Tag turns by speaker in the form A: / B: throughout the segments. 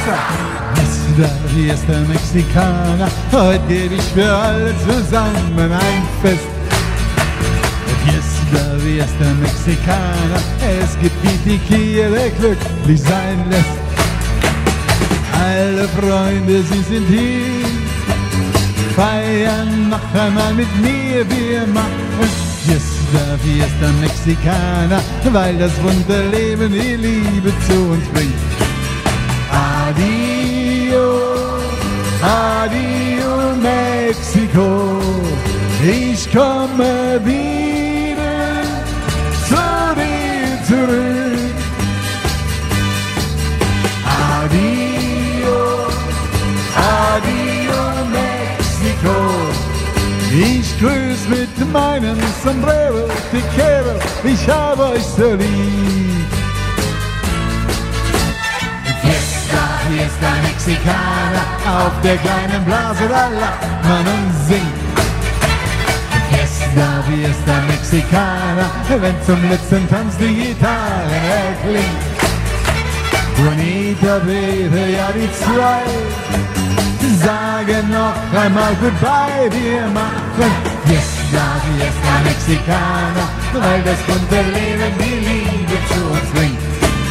A: Fiesta, Fiesta Mexicana, heute geb ich für alle zusammen ein Fest. Fiesta, Fiesta Mexicana, es gibt wie Tequila, der glücklich sein lässt. Alle Freunde, sie sind hier, feiern noch einmal mit mir, wir machen Fiesta, Fiesta Mexicana, weil das bunte Leben die Liebe zu uns bringt. Adio, adio Mexiko, ich komme wieder zu dir zurück. Adio, adio Mexiko, ich grüß mit meinem Sombrero, te quiero, ich hab euch so lieb. Fiesta Mexicana, auf der kleinen Blase, da lacht man und singt. Fiesta Mexicana, wenn zum letzten Tanz die Gitarre erklingt. Juanita, Peter, ja die zwei, sagen noch einmal Goodbye, wir machen Fiesta Mexicana, weil das bunte Leben die Liebe zu uns bringt.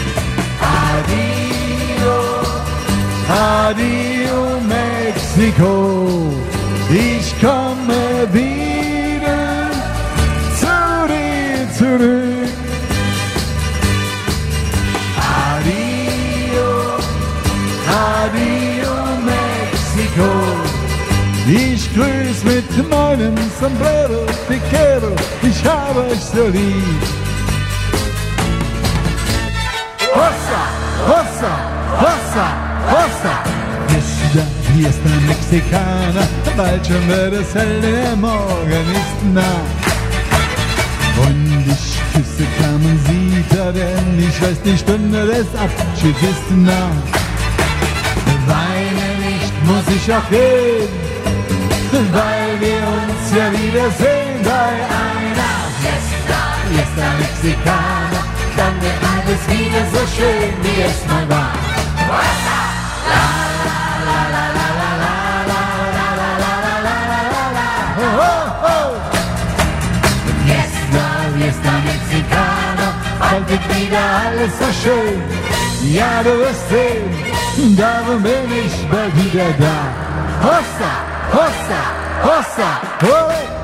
A: Adio Mexiko, ich komme wieder zu dir zurück. Adio, adio Mexiko, ich grüß mit meinem Sombrero, te quiero, ich habe euch so lieb. Hossa, hossa, hossa, hossa. Fiesta Mexicana, bald schon wird es hell, der Morgen ist nah. Und ich küsse Carmencita, denn ich weiß, die Stunde des Abschieds ist nah. Weine nicht, muss ich auch gehen, weil wir uns ja wiedersehen bei einer Fiesta Mexicana, dann wird alles wieder so schön, wie es mal war. Fiesta Mexicana, bald wird wieder alles so schön. Ja, du wirst sehen, darum bin ich bald wieder da. Hossa, hossa, hossa, ho!